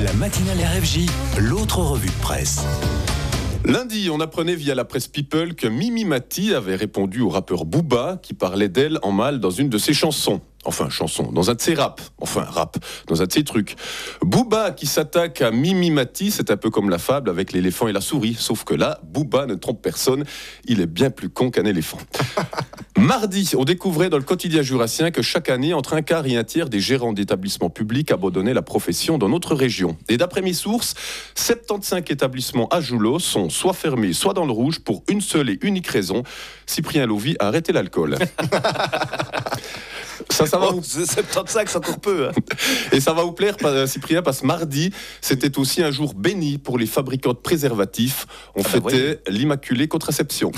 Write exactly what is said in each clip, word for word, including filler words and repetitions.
La matinale R F J, l'autre revue de presse. Lundi, on apprenait via la presse People que Mimi Mati avait répondu au rappeur Booba qui parlait d'elle en mal dans une de ses chansons. Enfin, chanson, dans un de ses raps. Enfin, rap, dans un de ses trucs. Booba qui s'attaque à Mimi Mati, c'est un peu comme la fable avec l'éléphant et la souris. Sauf que là, Booba ne trompe personne. Il est bien plus con qu'un éléphant. Mardi, on découvrait dans le quotidien jurassien que chaque année, entre un quart et un tiers des gérants d'établissements publics abandonnaient la profession dans notre région. Et d'après mes sources, soixante-quinze établissements à Joulot sont soit fermés, soit dans le rouge pour une seule et unique raison. Cyprien Lovy a arrêté l'alcool. Ça, ça va oh, vous... soixante-quinze, c'est encore peu. Hein. Et ça va vous plaire, Cyprien, parce que mardi, c'était aussi un jour béni pour les fabricants de préservatifs. On ah fêtait bah oui. l'Immaculée Contraception.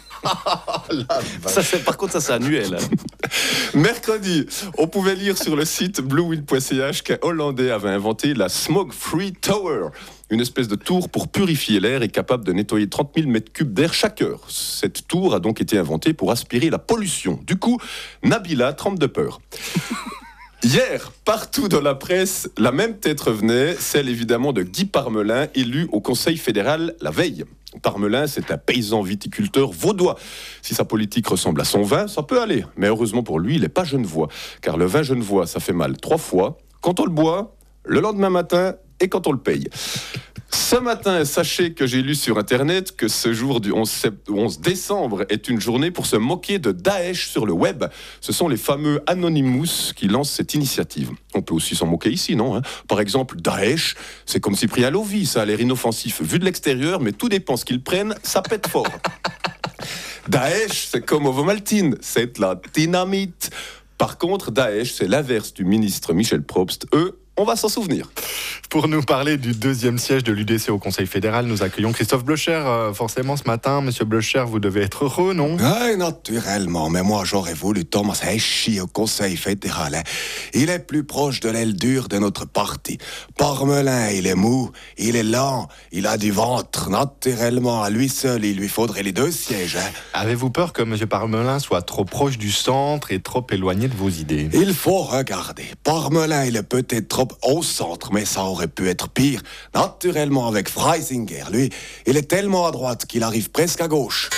ça, c'est, par contre, ça, c'est annuel. Hein. Mercredi, on pouvait lire sur le site bluewind point c h qu'un Hollandais avait inventé la Smoke Free Tower. Une espèce de tour pour purifier l'air et capable de nettoyer trente mille mètres cubes d'air chaque heure. Cette tour a donc été inventée pour aspirer la pollution. Du coup, Nabila trempe de peur. Hier, partout dans la presse, la même tête revenait, celle évidemment de Guy Parmelin, élu au Conseil fédéral la veille. Parmelin, c'est un paysan viticulteur vaudois. Si sa politique ressemble à son vin, ça peut aller. Mais heureusement pour lui, il n'est pas genevois. Car le vin genevois, ça fait mal trois fois. Quand on le boit, le lendemain matin et quand on le paye. Ce matin, sachez que j'ai lu sur Internet que ce jour du onze décembre est une journée pour se moquer de Daesh sur le web. Ce sont les fameux Anonymous qui lancent cette initiative. On peut aussi s'en moquer ici, non hein Par exemple, Daesh, c'est comme Cyprien Lovy, ça a l'air inoffensif vu de l'extérieur, mais tout dépend ce qu'ils prennent, ça pète fort. Daesh, c'est comme Ovomaltine, c'est de la dynamite. Par contre, Daesh, c'est l'inverse du ministre Michel Probst. Eux, on va s'en souvenir. Pour nous parler du deuxième siège de l'U D C au Conseil fédéral, nous accueillons Christophe Blocher. Euh, forcément, ce matin, Monsieur Blocher, vous devez être heureux, non ? Oui, naturellement. Mais moi, j'aurais voulu Thomas Heschy au Conseil fédéral. Hein. Il est plus proche de l'aile dure de notre parti. Parmelin, il est mou, il est lent, il a du ventre. Naturellement, à lui seul, il lui faudrait les deux sièges. Hein. Avez-vous peur que Monsieur Parmelin soit trop proche du centre et trop éloigné de vos idées ? Il faut regarder. Parmelin, il est peut-être trop au centre, mais ça aurait pu être pire. Naturellement, avec Freisinger, lui, il est tellement à droite qu'il arrive presque à gauche.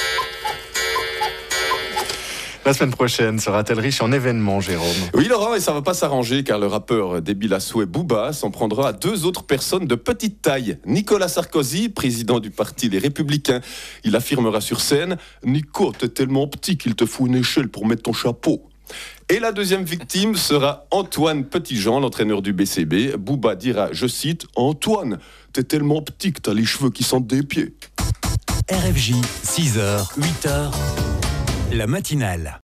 La semaine prochaine sera-t-elle riche en événements, Jérôme ? Oui, Laurent, et ça va pas s'arranger, car le rappeur débile à souhait Booba s'en prendra à deux autres personnes de petite taille. Nicolas Sarkozy, président du parti Les Républicains, il affirmera sur scène « Nico, t'es tellement petit qu'il te faut une échelle pour mettre ton chapeau ». Et la deuxième victime sera Antoine Petitjean, l'entraîneur du B C B. Booba dira, je cite, « Antoine, t'es tellement petit que t'as les cheveux qui sentent des pieds ». R F J, six heures, huit heures, la matinale.